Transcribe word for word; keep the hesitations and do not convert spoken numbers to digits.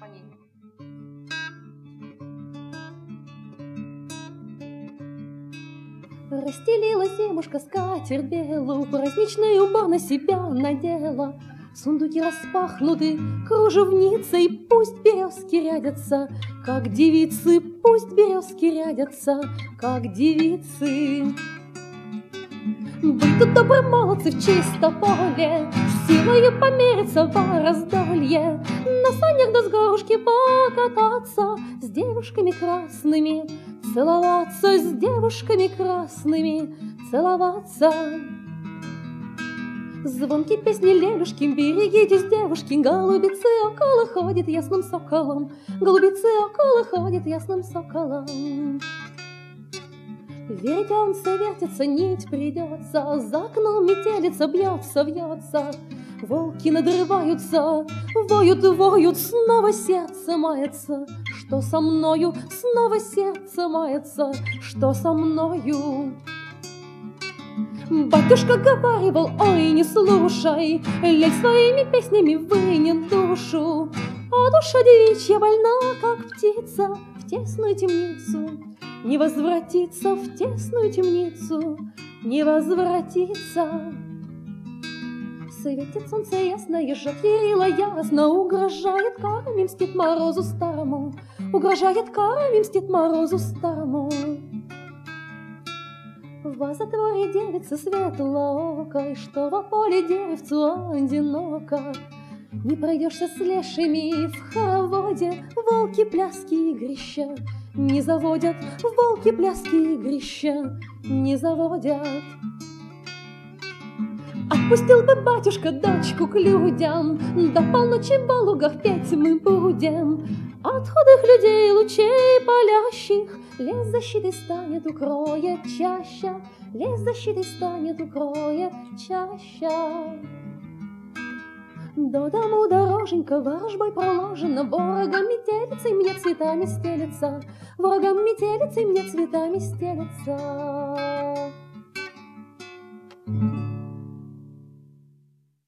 по ней. Расстелила зимушка скатерть белую, праздничный убор на себя надела. Сундуки распахнуты кружевницей, пусть березки рядятся, как девицы, пусть березки рядятся, как девицы. Выйдут добрые молодцы в чисто поле, силою помериться во раздолье, на санях да с горушки покататься, с девушками красными целоваться, с девушками красными целоваться. Звонки песни лелюшки, берегитесь, девушки, голубицы около ходит ясным соколом, голубицы около ходит ясным соколом. Верить он вертится, нить придется, за окном метелица бьется, вьется, волки надрываются, воют, воют, снова сердце мается. Что со мною? Снова сердце мается. Что со мною? Батюшка говаривал, ой, не слушай, лель своими песнями вынет душу, а душа девичья больна, как птица, в тесную темницу не возвратится, в тесную темницу не возвратится. Светит солнце ясно, ежа Кирилла ясно, угрожает карами, мстит морозу старому, угрожает карами, мстит морозу старому. В затворе девицы светлоокой, что во поле девицу одиноко. Не пройдешься с лешими в хороводе, волки пляски игрища не заводят, волки пляски игрища не заводят. Отпустил бы батюшка дочку к людям, до полночи в лугах петь мы будем. От худых людей лучей палящих лес защитой станет, укроет чаща, лес защитой станет, укроет чаща. До дому дороженька ворожбой проложена, ворогом метелицей мне цветами стелется, ворогом метелицей мне цветами стелется.